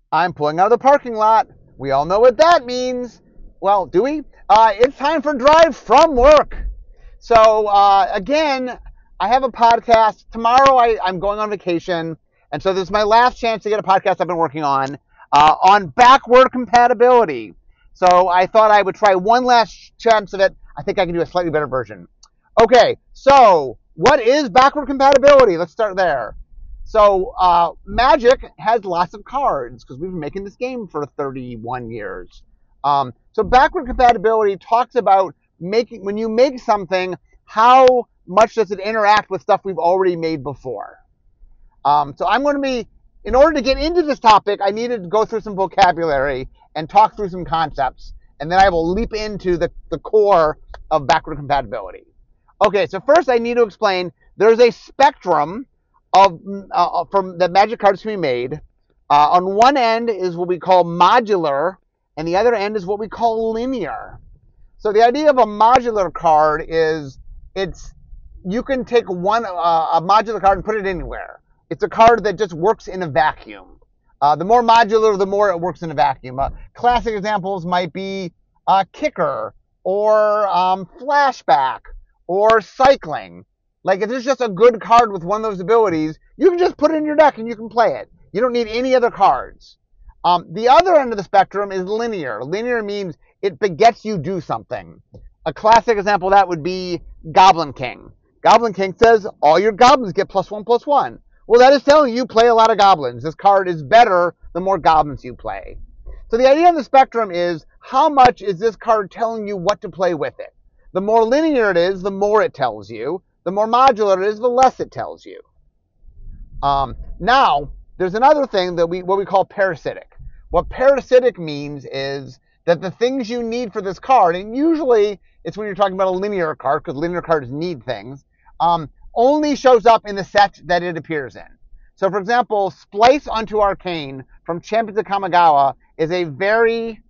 I'm pulling out of the parking lot. We all know what that means. Well, do we? It's time for Drive from Work. So, again, I have a podcast. Tomorrow I'm going on vacation. And so this is my last chance to get a podcast I've been working on backward compatibility. So I thought I would try one last chance of it. I think I can do a slightly better version. Okay, so what is backward compatibility? Let's start there. So Magic has lots of cards because we've been making this game for 31 years. So backward compatibility talks about making when you make something, how much does it interact with stuff we've already made before? So I'm going to be, in order to get into this topic, I needed to go through some vocabulary and talk through some concepts, and then I will leap into the core of backward compatibility. Okay, so first I need to explain there's a spectrum of from the Magic cards can be made. On one end is what we call modular, and the other end is what we call linear. So the idea of a modular card is you can take a modular card and put it anywhere. It's a card that just works in a vacuum. The more modular, the more it works in a vacuum. Classic examples might be Kicker or Flashback or Cycling. Like if there's just a good card with one of those abilities, you can just put it in your deck and you can play it. You don't need any other cards. The other end of the spectrum is linear. Linear means it begets you do something. A classic example of that would be Goblin King. Goblin King says all your goblins get +1/+1. Well, that is telling you play a lot of goblins. This card is better the more goblins you play. So the idea of the spectrum is how much is this card telling you what to play with it? The more linear it is, the more it tells you. The more modular it is, the less it tells you. Now, there's another thing that what we call parasitic. What parasitic means is that the things you need for this card, and usually it's when you're talking about a linear card, because linear cards need things, only shows up in the set that it appears in. So, for example, Splice onto Arcane from Champions of Kamigawa is a very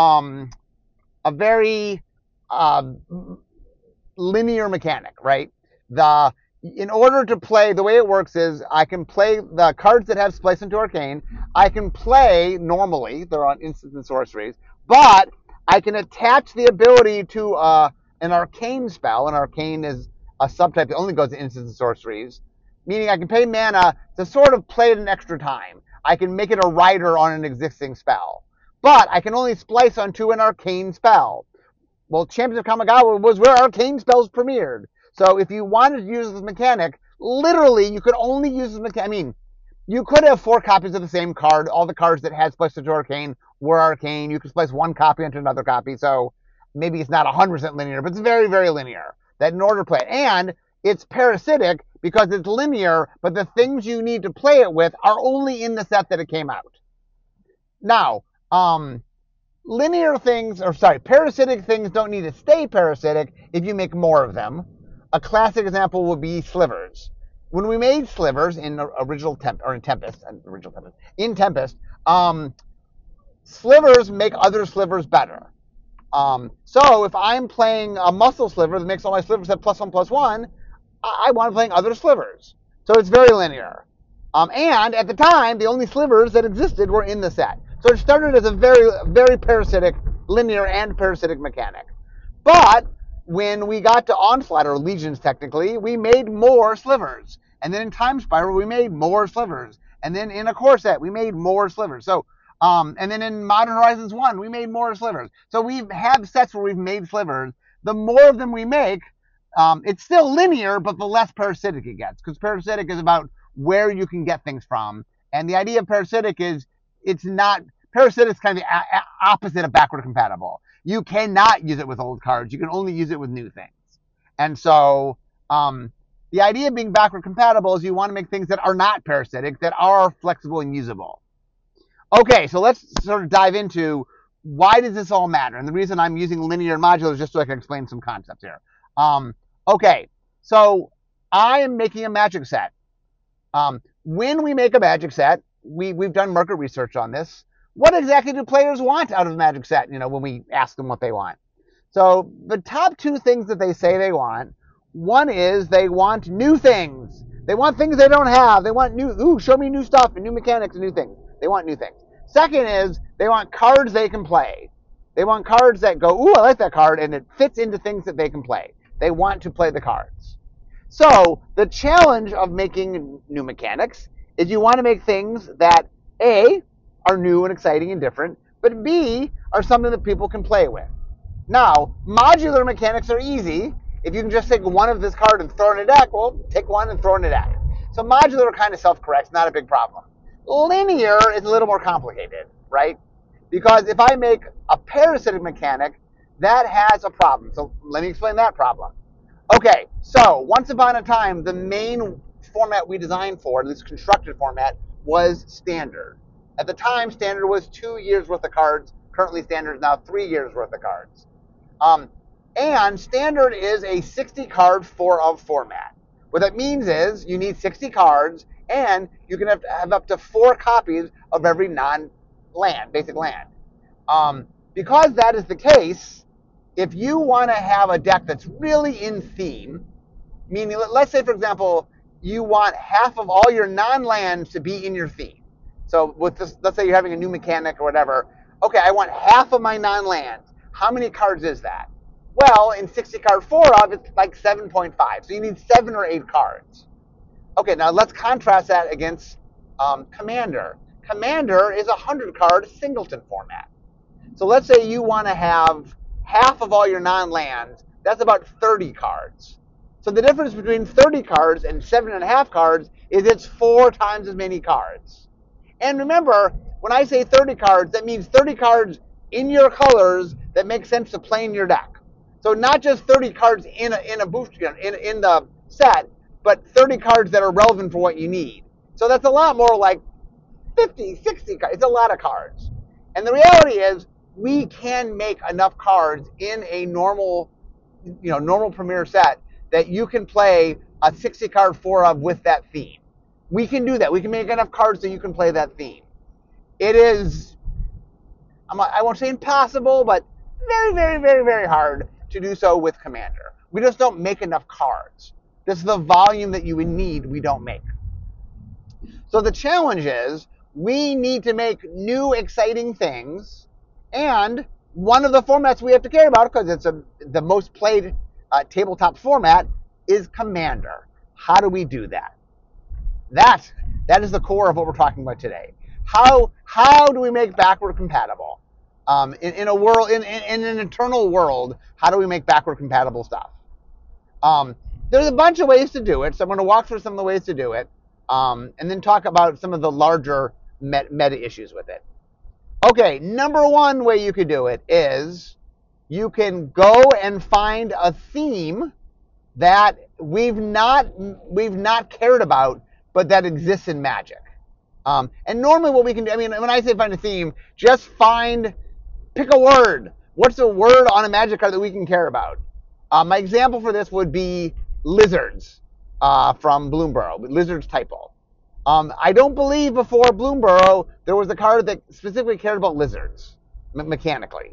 linear mechanic, right? In order to play, the way it works is I can play the cards that have Splice into Arcane. I can play normally, they're on instants and sorceries, but I can attach the ability to an Arcane spell. An Arcane is a subtype that only goes to instants and sorceries, meaning I can pay mana to sort of play it an extra time. I can make it a rider on an existing spell, but I can only splice onto an Arcane spell. Well, Champions of Kamigawa was where Arcane spells premiered. So if you wanted to use this mechanic, literally you could only use this mechanic. I mean, you could have 4 copies of the same card. All the cards that had Splice into Arcane were Arcane. You could splice one copy into another copy. So maybe it's not 100% linear, but it's very, very linear. That in order to play it. And it's parasitic because it's linear, but the things you need to play it with are only in the set that it came out. Now, parasitic things don't need to stay parasitic if you make more of them. A classic example would be slivers. When we made slivers in Tempest, slivers make other slivers better. So if I'm playing a muscle sliver that makes all my slivers have +1/+1, I want to play other slivers. So it's very linear. And at the time, the only slivers that existed were in the set. So it started as a very, very parasitic, linear and parasitic mechanic. But when we got to Onslaught, or Legions technically, we made more slivers. And then in Time Spiral, we made more slivers. And then in a core set, we made more slivers. So, and then in Modern Horizons 1, we made more slivers. So we have sets where we've made slivers. The more of them we make, it's still linear, but the less parasitic it gets. Because parasitic is about where you can get things from. And the idea of parasitic is parasitic is kind of the opposite of backward compatible. You cannot use it with old cards. You can only use it with new things. And so the idea of being backward compatible is you want to make things that are not parasitic, that are flexible and usable. Okay, so let's sort of dive into why does this all matter? And the reason I'm using linear and modular is just so I can explain some concepts here. Okay, so I am making a Magic set. When we make a Magic set, we've done market research on this. What exactly do players want out of a Magic set, when we ask them what they want? So the top 2 things that they say they want, one is they want new things. They want things they don't have. They want show me new stuff and new mechanics and new things. They want new things. Second is they want cards they can play. They want cards that go, ooh, I like that card, and it fits into things that they can play. They want to play the cards. So the challenge of making new mechanics is you want to make things that A, are new and exciting and different, but B, are something that people can play with. Now, modular mechanics are easy. If you can just take one of this card and throw it in a deck, well, take one and throw it in a deck. So modular kind of self-corrects, not a big problem. Linear is a little more complicated, right? Because if I make a parasitic mechanic, that has a problem. So let me explain that problem. Okay, so once upon a time, the main format we designed for, this constructed format, was standard. At the time, standard was 2 years worth of cards. Currently, standard is now 3 years worth of cards. And standard is a 60 card 4-of format. What that means is you need 60 cards, and you can have up to 4 copies of every non-land, basic land. Because that is the case, if you want to have a deck that's really in theme, meaning, let's say, for example, you want half of all your non-lands to be in your theme. So with this, let's say you're having a new mechanic or whatever. Okay, I want half of my non-lands. How many cards is that? Well, in 60 card 4-of, it's like 7.5. So you need 7 or 8 cards. Okay, now let's contrast that against Commander. Commander is a 100 card singleton format. So let's say you want to have half of all your non-lands. That's about 30 cards. So the difference between 30 cards and 7.5 cards is it's 4 times as many cards. And remember, when I say 30 cards, that means 30 cards in your colors that make sense to play in your deck. So not just 30 cards in a booster in the set, but 30 cards that are relevant for what you need. So that's a lot more like 50, 60 cards. It's a lot of cards. And the reality is, we can make enough cards in a normal Premier set that you can play a 60 card 4-of with that theme. We can do that. We can make enough cards so you can play that theme. It is, I won't say impossible, but very, very, very, very hard to do so with Commander. We just don't make enough cards. This is the volume that you would need, we don't make. So the challenge is, we need to make new, exciting things, and one of the formats we have to care about, because it's the most played tabletop format, is Commander. How do we do that? That is the core of what we're talking about today. How do we make backward compatible? In a world, in an eternal world, how do we make backward compatible stuff? There's a bunch of ways to do it, so I'm going to walk through some of the ways to do it, and then talk about some of the larger meta issues with it. Okay, number one way you could do it is you can go and find a theme that we've not cared about, but that exists in Magic. And normally what we can do, when I say find a theme, just pick a word. What's a word on a Magic card that we can care about? My example for this would be lizards from Bloomburrow, Lizards Typo. I don't believe before Bloomburrow there was a card that specifically cared about lizards, mechanically.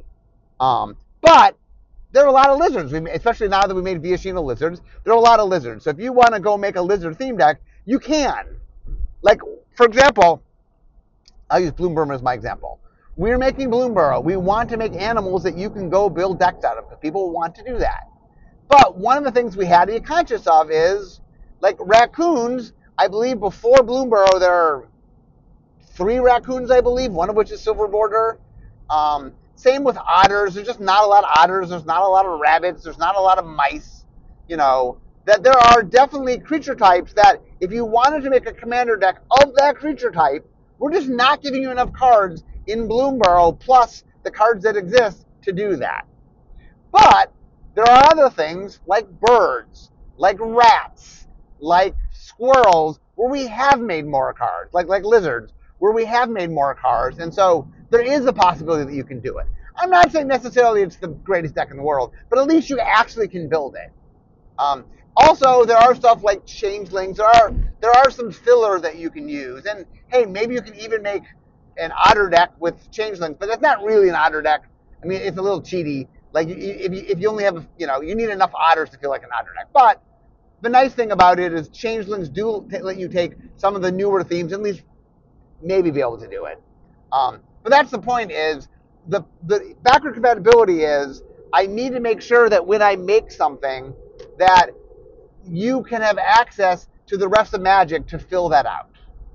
But there are a lot of lizards, especially now that we made Viashino lizards. There are a lot of lizards. So if you want to go make a lizard theme deck, you can. Like, for example, I'll use Bloomburrow as my example. We're making Bloomburrow. We want to make animals that you can go build decks out of, because people want to do that. But one of the things we had to be conscious of is, like raccoons, I believe before Bloomburrow there are 3 raccoons, I believe, one of which is silver border. Same with otters. There's just not a lot of otters. There's not a lot of rabbits. There's not a lot of mice. That there are definitely creature types that if you wanted to make a commander deck of that creature type, we're just not giving you enough cards in Bloomburrow plus the cards that exist to do that. But there are other things like birds, like rats, like squirrels, where we have made more cards, like lizards, where we have made more cards, and so there is a possibility that you can do it. I'm not saying necessarily it's the greatest deck in the world, but at least you actually can build it. Also, there are stuff like changelings. There are some filler that you can use, and hey, maybe you can even make an otter deck with changelings, but that's not really an otter deck. It's a little cheaty. Like if you only have, you need enough otters to feel like an otter deck. But the nice thing about it is changelings do let you take some of the newer themes and at least maybe be able to do it. But that's the point is the backward compatibility is I need to make sure that when I make something that you can have access to the rest of Magic to fill that out.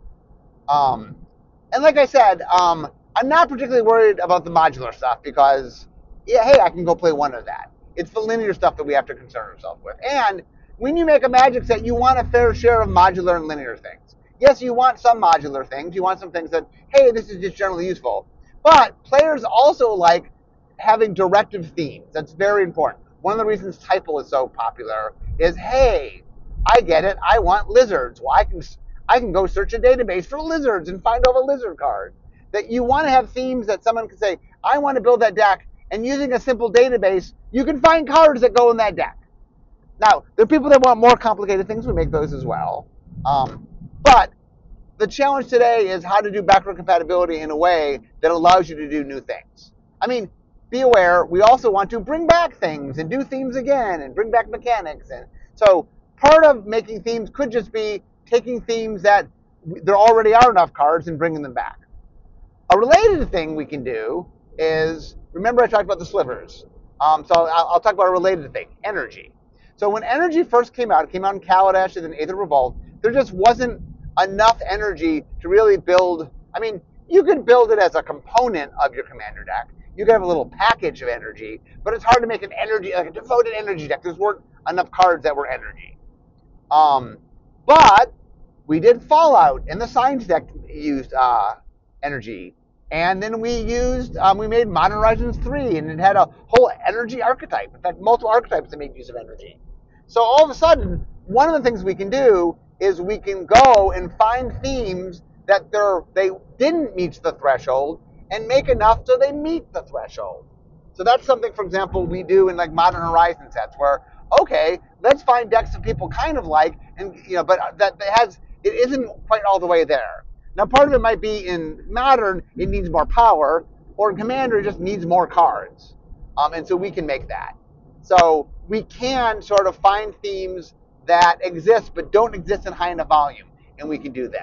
And like I said, I'm not particularly worried about the modular stuff because, yeah, hey, I can go play one of that. It's the linear stuff that we have to concern ourselves with. And when you make a Magic set, you want a fair share of modular and linear things. Yes, you want some modular things. You want some things that, hey, this is just generally useful. But players also like having directive themes. That's very important. One of the reasons Typal is so popular is, hey, I get it. I want lizards. Well, I can go search a database for lizards and find all the lizard cards. That you want to have themes that someone can say, I want to build that deck, and using a simple database, you can find cards that go in that deck. Now, there are people that want more complicated things. We make those as well. But the challenge today is how to do backward compatibility in a way that allows you to do new things. I mean, be aware, we also want to bring back things and do themes again and bring back mechanics. And so part of making themes could just be taking themes that there already are enough cards and bringing them back. A related thing we can do is, remember I talked about the slivers. So I'll talk about a related thing, energy. So when energy first came out, it came out in Kaladesh and then Aether Revolt, there just wasn't enough energy to really build. I mean, you could build it as a component of your commander deck. You could have a little package of energy, but it's hard to make an energy, like a devoted energy deck. There weren't enough cards that were energy. But we did Fallout, and the Signs deck used energy. And then we made Modern Horizons 3, and it had a whole energy archetype. In fact, multiple archetypes that made use of energy. So all of a sudden, one of the things we can do is we can go and find themes that they didn't meet the threshold and make enough so they meet the threshold. So that's something, for example, we do in like Modern Horizon sets where, okay, let's find decks that people kind of like, and but it isn't quite all the way there. Now, part of it might be in Modern, it needs more power, or in Commander, it just needs more cards. And so we can make that. So we can sort of find themes that exist but don't exist in high enough volume, and we can do them.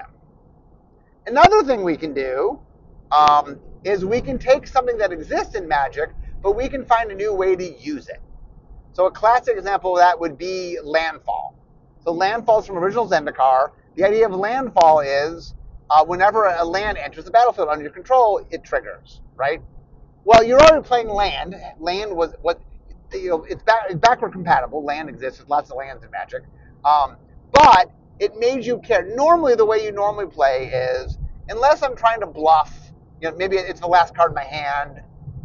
Another thing we can do is we can take something that exists in Magic, but we can find a new way to use it. So a classic example of that would be Landfall. So Landfall is from original Zendikar. The idea of Landfall is whenever a land enters the battlefield under your control, it triggers, right? Well, you're already playing land. Land was what it's backward compatible. Land exists. There's lots of lands in Magic, but it made you care. Normally, the way you normally play is, unless I'm trying to bluff, maybe it's the last card in my hand.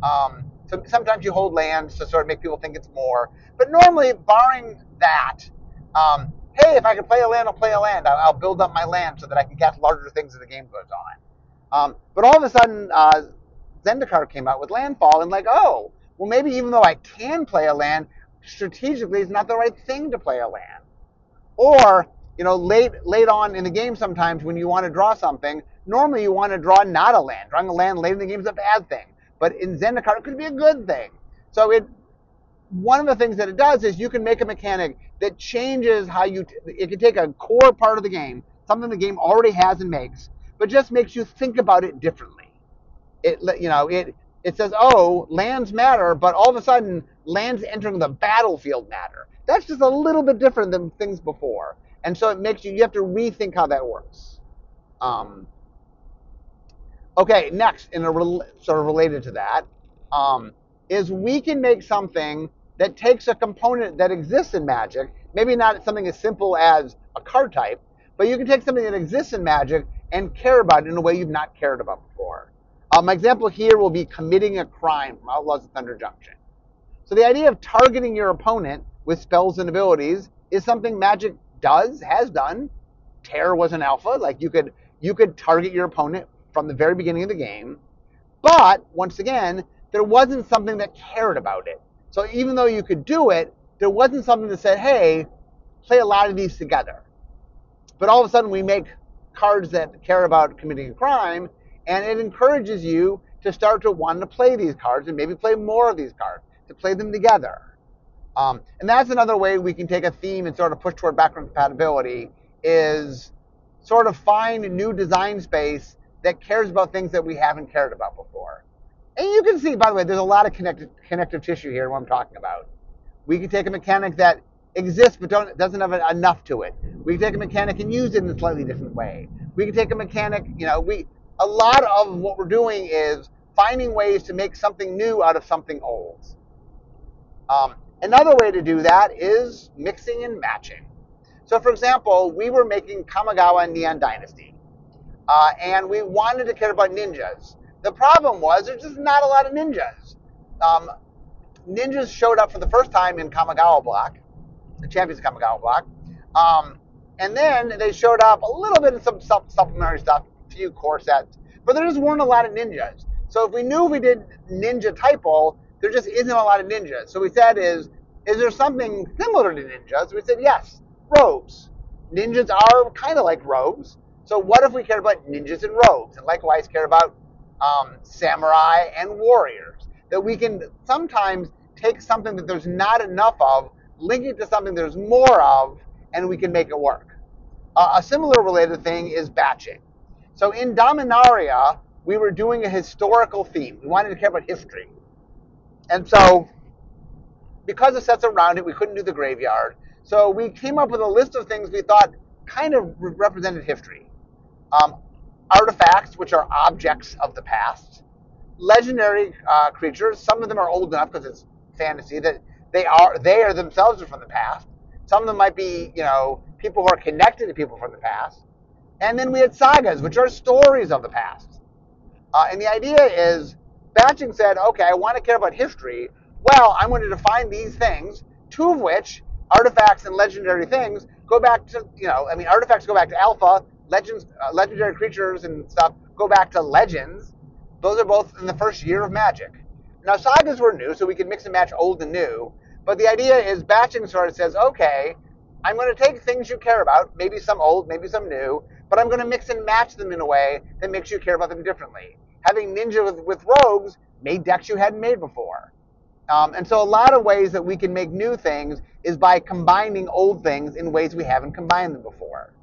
So sometimes you hold lands to sort of make people think it's more. But normally, barring that, hey, if I can play a land, I'll play a land. I'll build up my land so that I can cast larger things as the game goes on. But all of a sudden, Zendikar came out with Landfall, and like, oh, well, maybe even though I can play a land, strategically it's not the right thing to play a land. Or, late on in the game sometimes when you want to draw something, normally you want to draw not a land. Drawing a land late in the game is a bad thing. But in Zendikar, it could be a good thing. So one of the things that it does is you can make a mechanic that changes how it can take a core part of the game, something the game already has and makes, but just makes you think about it differently. It says, oh, lands matter, but all of a sudden, lands entering the battlefield matter. That's just a little bit different than things before. And so it makes you have to rethink how that works. Okay, next, sort of related to that, is we can make something that takes a component that exists in Magic, maybe not something as simple as a card type, but you can take something that exists in Magic and care about it in a way you've not cared about before. My example here will be committing a crime from Outlaws of Thunder Junction. So the idea of targeting your opponent with spells and abilities is something Magic has done. Terror was an alpha. Like you could target your opponent from the very beginning of the game. But once again, there wasn't something that cared about it. So even though you could do it, there wasn't something that said, hey, play a lot of these together. But all of a sudden we make cards that care about committing a crime, and it encourages you to start to want to play these cards and maybe play more of these cards, to play them together. And that's another way we can take a theme and sort of push toward backward compatibility is sort of find a new design space that cares about things that we haven't cared about before. And you can see, by the way, there's a lot of connective tissue here in what I'm talking about. We can take a mechanic that exists but doesn't have enough to it. We can take a mechanic and use it in a slightly different way. We can take a mechanic, a lot of what we're doing is finding ways to make something new out of something old. Another way to do that is mixing and matching. So, for example, we were making Kamigawa Neon Dynasty, and we wanted to care about ninjas. The problem was there's just not a lot of ninjas. Ninjas showed up for the first time in Kamigawa Block, the Champions of Kamigawa Block, and then they showed up a little bit of some supplementary stuff, a few core sets, but there just weren't a lot of ninjas. So if we knew we did ninja typo, there just isn't a lot of ninjas. So we said, is there something similar to ninjas? We said, yes, rogues. Ninjas are kind of like rogues. So what if we cared about ninjas and rogues, and likewise care about samurai and warriors? That we can sometimes take something that there's not enough of, link it to something there's more of, and we can make it work. A similar related thing is batching. So in Dominaria, we were doing a historical theme. We wanted to care about history. And so, because of sets around it, we couldn't do the graveyard. So we came up with a list of things we thought kind of represented history. Artifacts, which are objects of the past. Legendary creatures. Some of them are old enough because it's fantasy that they are themselves from the past. Some of them might be, people who are connected to people from the past. And then we had sagas, which are stories of the past. And the idea is, batching said, okay, I want to care about history. Well, I'm going to define these things, two of which, artifacts and legendary things, go back to, artifacts go back to alpha, legendary creatures and stuff go back to legends. Those are both in the first year of Magic. Now, sagas were new, so we could mix and match old and new. But the idea is batching sort of says, okay, I'm going to take things you care about, maybe some old, maybe some new, but I'm going to mix and match them in a way that makes you care about them differently. Having ninja with rogues made decks you hadn't made before. And so a lot of ways that we can make new things is by combining old things in ways we haven't combined them before.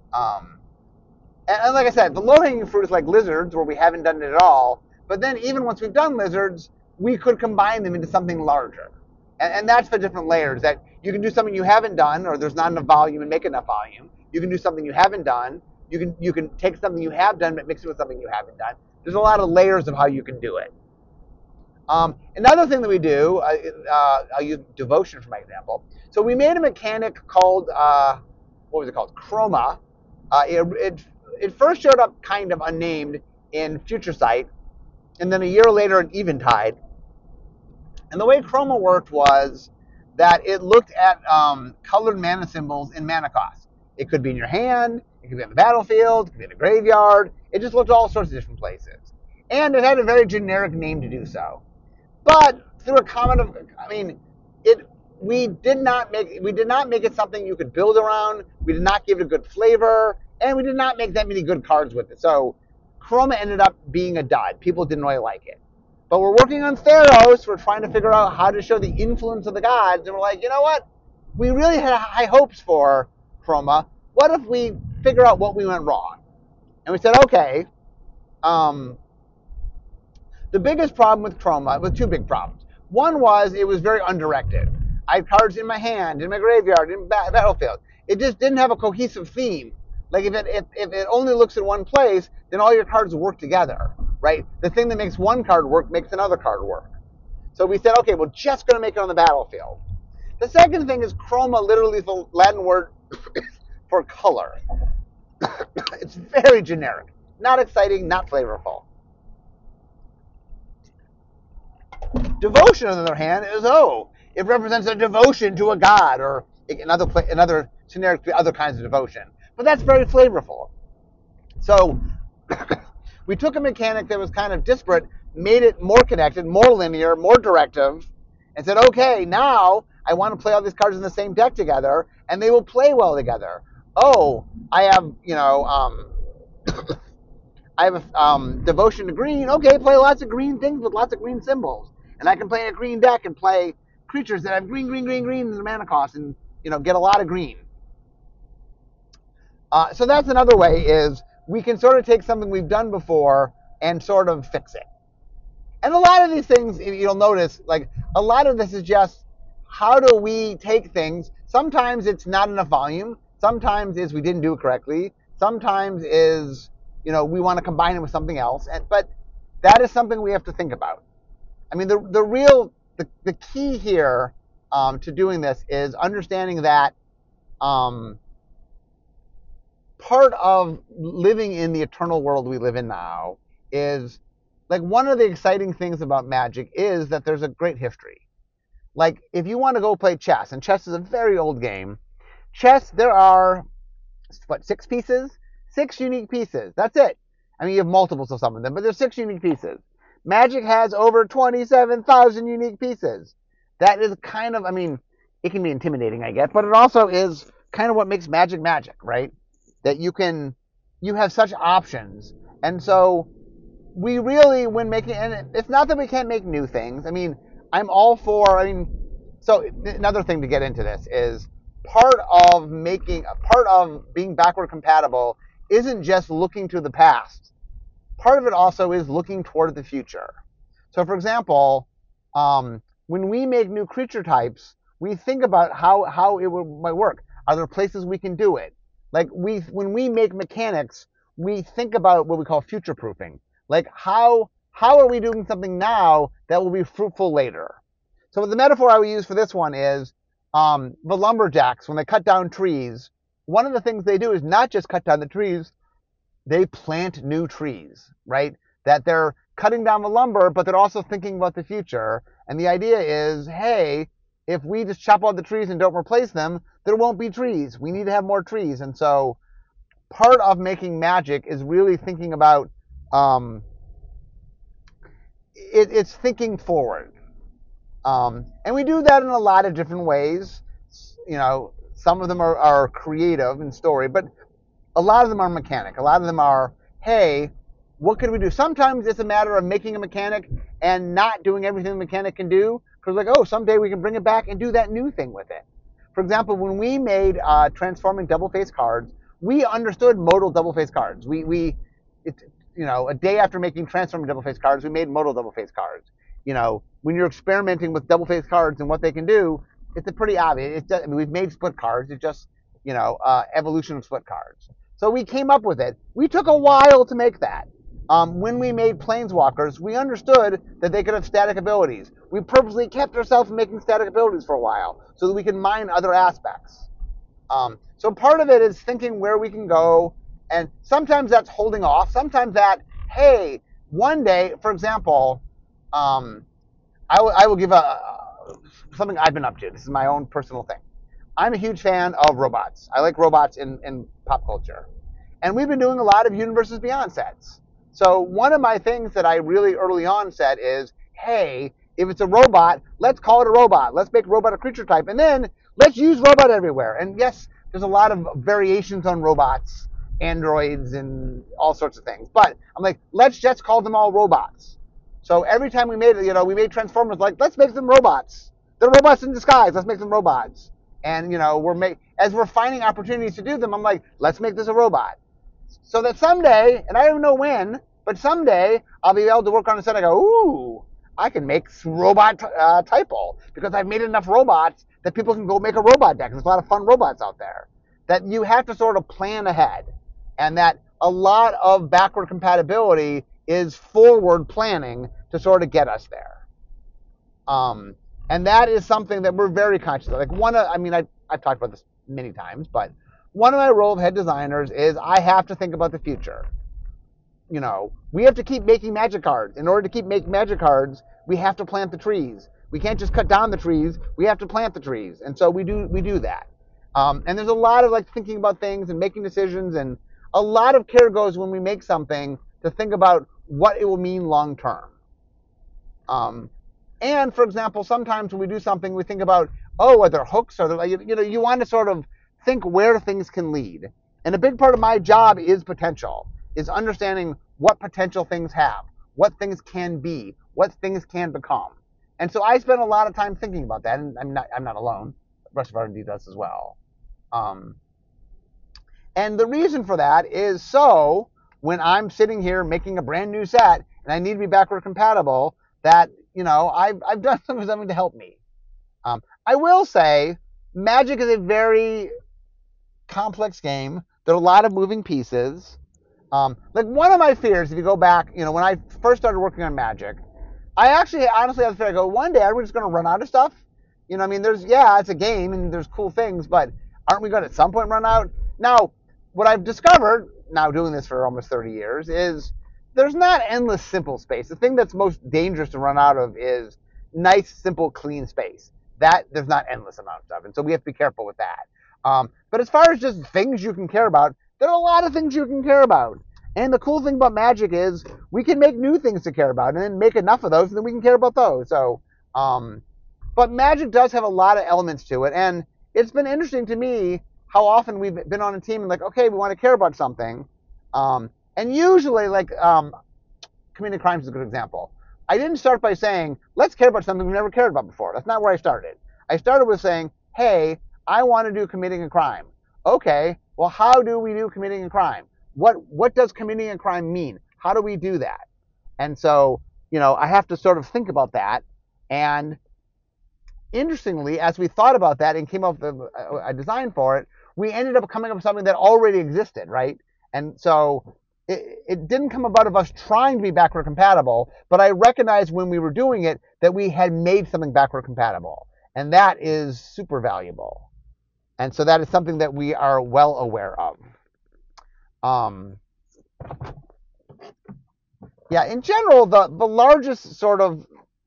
And like I said, the low-hanging fruit is like lizards, where we haven't done it at all. But then even once we've done lizards, we could combine them into something larger. And that's the different layers, that you can do something you haven't done, or there's not enough volume and make enough volume. You can do something you haven't done. You can take something you have done but mix it with something you haven't done. There's a lot of layers of how you can do it. Another thing that we do, I'll use devotion for my example. So we made a mechanic called, what was it called? Chroma. It first showed up kind of unnamed in Future Sight, and then a year later in Eventide. And the way Chroma worked was that it looked at colored mana symbols in mana cost. It could be in your hand, it could be on the battlefield, it could be in a graveyard. It just looked at all sorts of different places. And it had a very generic name to do so. But through a comment of, we did not make it something you could build around. We did not give it a good flavor, and we did not make that many good cards with it. So Chroma ended up being a dud. People didn't really like it. But we're working on Theros. We're trying to figure out how to show the influence of the gods. And we're like, you know what? We really had high hopes for Chroma. What if we figure out what we went wrong? And we said, okay. The biggest problem with Chroma, with two big problems. One was it was very undirected. I had cards in my hand, in my graveyard, in battlefield. It just didn't have a cohesive theme. Like if it only looks in one place, then all your cards work together, right? The thing that makes one card work makes another card work. So we said, okay, we're just going to make it on the battlefield. The second thing is chroma literally is the Latin word for color. It's very generic, not exciting, not flavorful. Devotion, on the other hand, is, it represents a devotion to a god, or another generic other kinds of devotion. But that's very flavorful. So we took a mechanic that was kind of disparate, made it more connected, more linear, more directive, and said, okay, now I want to play all these cards in the same deck together, and they will play well together. I have, I have a devotion to green. Okay, play lots of green things with lots of green symbols. And I can play a green deck and play creatures that have green, green, green, green in the mana cost and, get a lot of green. So that's another way is we can sort of take something we've done before and sort of fix it. And a lot of these things, you'll notice, like a lot of this is just how do we take things. Sometimes it's not enough volume. Sometimes is we didn't do it correctly. Sometimes is, we want to combine it with something else. But that is something we have to think about. I mean, the key here to doing this is understanding that part of living in the eternal world we live in now is, like, one of the exciting things about Magic is that there's a great history. Like, if you want to go play chess, and chess is a very old game, chess, there are, 6 pieces? 6 unique pieces. That's it. I mean, you have multiples of some of them, but there's 6 unique pieces. Magic has over 27,000 unique pieces. That is kind of, I mean, it can be intimidating, I guess, but it also is kind of what makes Magic Magic, right? That you have such options. And so we really, when making, and it's not that we can't make new things. I mean, I'm all for, so another thing to get into this is part of being backward compatible isn't just looking to the past. Part of it also is looking toward the future. So for example, when we make new creature types, we think about how it might work. Are there places we can do it? Like when we make mechanics, we think about what we call future proofing. Like how are we doing something now that will be fruitful later? So the metaphor I would use for this one is the lumberjacks, when they cut down trees, one of the things they do is not just cut down the trees, they plant new trees, right? That they're cutting down the lumber, but they're also thinking about the future. And the idea is, hey, if we just chop all the trees and don't replace them, there won't be trees. We need to have more trees. And so part of making Magic is really thinking about, it's thinking forward. And we do that in a lot of different ways. Some of them are creative in story, but a lot of them are mechanic. A lot of them are, hey, what could we do? Sometimes it's a matter of making a mechanic and not doing everything the mechanic can do. Because someday we can bring it back and do that new thing with it. For example, when we made transforming double-faced cards, we understood modal double-faced cards. A day after making transforming double-faced cards, we made modal double-faced cards. When you're experimenting with double-faced cards and what they can do, it's a pretty obvious. We've made split cards. It's just, evolution of split cards. So we came up with it. We took a while to make that. When we made Planeswalkers, we understood that they could have static abilities. We purposely kept ourselves from making static abilities for a while so that we can mine other aspects. So part of it is thinking where we can go, and sometimes that's holding off. Sometimes that, hey, one day, for example, I will give something I've been up to. This is my own personal thing. I'm a huge fan of robots. I like robots in pop culture. And we've been doing a lot of Universes Beyond sets. So one of my things that I really early on said is, hey, if it's a robot, let's call it a robot. Let's make robot a creature type. And then let's use robot everywhere. And yes, there's a lot of variations on robots, androids, and all sorts of things. But I'm like, let's just call them all robots. So every time we made we made Transformers, like, let's make them robots. They're robots in disguise. Let's make them robots. And, as we're finding opportunities to do them, I'm like, let's make this a robot. So that someday, and I don't know when, but someday I'll be able to work on a set. I go, ooh, I can make robot typo because I've made enough robots that people can go make a robot deck. There's a lot of fun robots out there. That you have to sort of plan ahead, and that a lot of backward compatibility is forward planning to sort of get us there. And that is something that we're very conscious of. Like I've talked about this many times, but one of my role of head designers is I have to think about the future. We have to keep making Magic cards. In order to keep making Magic cards, we have to plant the trees. We can't just cut down the trees. We have to plant the trees. And so we do that. And there's a lot of thinking about things and making decisions, and a lot of care goes when we make something to think about what it will mean long term. And for example, sometimes when we do something, we think about, are there hooks? Are there, you want to sort of think where things can lead. And a big part of my job is potential, is understanding what potential things have, what things can be, what things can become. And so I spend a lot of time thinking about that, and I'm not alone. The rest of R&D does as well. And the reason for that is so when I'm sitting here making a brand new set and I need to be backward compatible, that, I've done something to help me. I will say Magic is a very complex game. There are a lot of moving pieces. Like one of my fears, if you go back, when I first started working on Magic, I actually honestly had the fear, I go, one day, are we just going to run out of stuff? It's a game and there's cool things, but aren't we going to at some point run out? Now, what I've discovered, now doing this for almost 30 years, is there's not endless simple space. The thing that's most dangerous to run out of is nice, simple, clean space. That there's not endless amounts of, and so we have to be careful with that. But as far as just things you can care about, there are a lot of things you can care about. And the cool thing about Magic is we can make new things to care about and then make enough of those and then we can care about those. So, but Magic does have a lot of elements to it. And it's been interesting to me how often we've been on a team and like, okay, we want to care about something. And usually committing crimes is a good example. I didn't start by saying, let's care about something we've never cared about before. That's not where I started. I started with saying, hey, I want to do committing a crime. Okay, well, how do we do committing a crime? What does committing a crime mean? How do we do that? And so, I have to sort of think about that. And interestingly, as we thought about that and came up with a design for it, we ended up coming up with something that already existed, right? And so it didn't come about of us trying to be backward compatible, but I recognized when we were doing it that we had made something backward compatible. And that is super valuable. And so that is something that we are well aware of. In general, the largest sort of,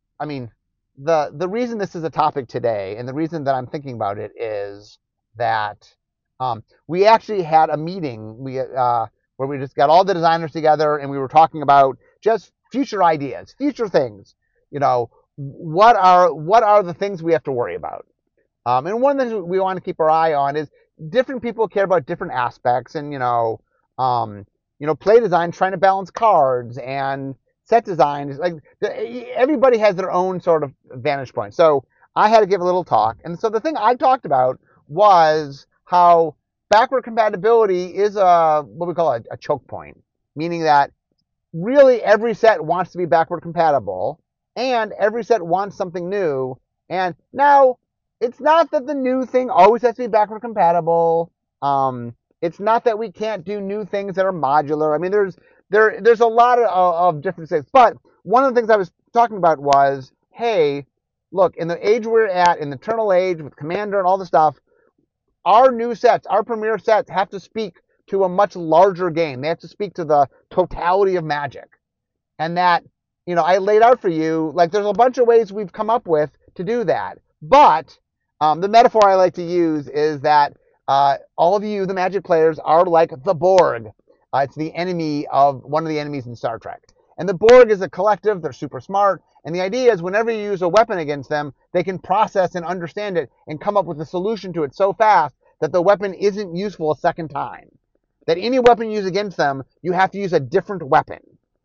the reason this is a topic today and the reason that I'm thinking about it is that we actually had a meeting where we just got all the designers together and we were talking about just future ideas, future things. What are the things we have to worry about? And one of the things we want to keep our eye on is different people care about different aspects, and play design, trying to balance cards, and set design is like everybody has their own sort of vantage point. So I had to give a little talk, and so the thing I talked about was how backward compatibility is what we call a choke point, meaning that really every set wants to be backward compatible, and every set wants something new. And now it's not that the new thing always has to be backward compatible. It's not that we can't do new things that are modular. There's a lot of different things. But one of the things I was talking about was, hey, look, in the age we're at, in the Eternal Age with Commander and all the stuff, our new sets, our premier sets have to speak to a much larger game. They have to speak to the totality of Magic. And that, I laid out for you, like there's a bunch of ways we've come up with to do that. But the metaphor I like to use is that all of you, the Magic players, are like the Borg. It's the enemy of one of the enemies in Star Trek. And the Borg is a collective. They're super smart. And the idea is whenever you use a weapon against them, they can process and understand it and come up with a solution to it so fast that the weapon isn't useful a second time. That any weapon you use against them, you have to use a different weapon.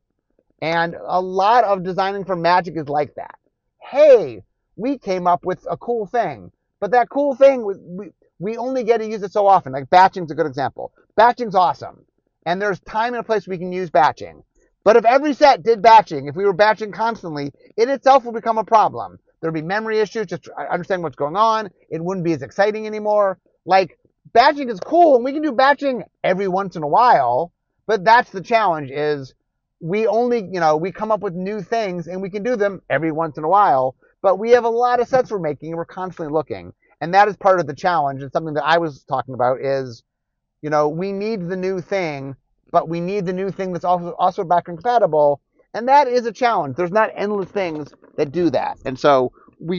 And a lot of designing for Magic is like that. Hey, we came up with a cool thing. But that cool thing, we only get to use it so often. Like batching's a good example. Batching's awesome. And there's time and a place we can use batching. But if every set did batching, if we were batching constantly, it itself would become a problem. There'd be memory issues, just understanding what's going on. It wouldn't be as exciting anymore. Like, batching is cool, and we can do batching every once in a while. But that's the challenge is we only, we come up with new things, and we can do them every once in a while. But we have a lot of sets we're making, and we're constantly looking. And that is part of the challenge. And something that I was talking about is, we need the new thing, but we need the new thing that's also backward compatible. And that is a challenge. There's not endless things that do that. And so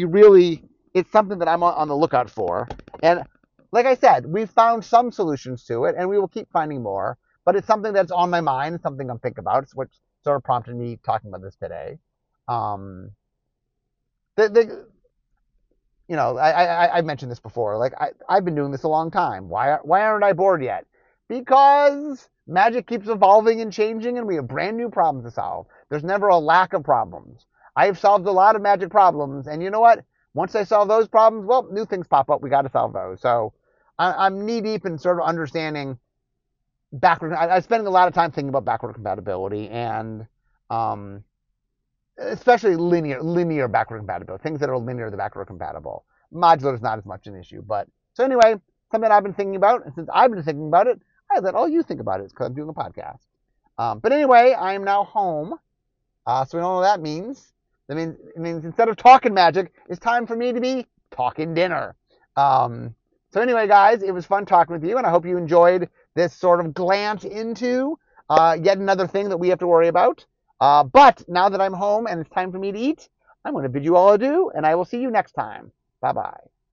it's something that I'm on the lookout for. And like I said, we've found some solutions to it, and we will keep finding more. But it's something that's on my mind. It's something I'm thinking about. It's what sort of prompted me talking about this today. I mentioned this before. Like I've been doing this a long time. Why aren't I bored yet? Because Magic keeps evolving and changing, and we have brand new problems to solve. There's never a lack of problems. I have solved a lot of Magic problems, and you know what? Once I solve those problems, well, new things pop up. We got to solve those. So I'm knee deep in sort of understanding I'm spending a lot of time thinking about backward compatibility and um, especially linear backward compatibility, things that are linear to backward compatible. Modular is not as much an issue, but so anyway, something I've been thinking about, and since I've been thinking about it, I let all you think about it because I'm doing a podcast. But anyway, I am now home, so we know what that means. It means instead of talking magic, it's time for me to be talking dinner. So anyway, guys, it was fun talking with you, and I hope you enjoyed this sort of glance into yet another thing that we have to worry about. But now that I'm home and it's time for me to eat, I'm going to bid you all adieu, and I will see you next time. Bye-bye.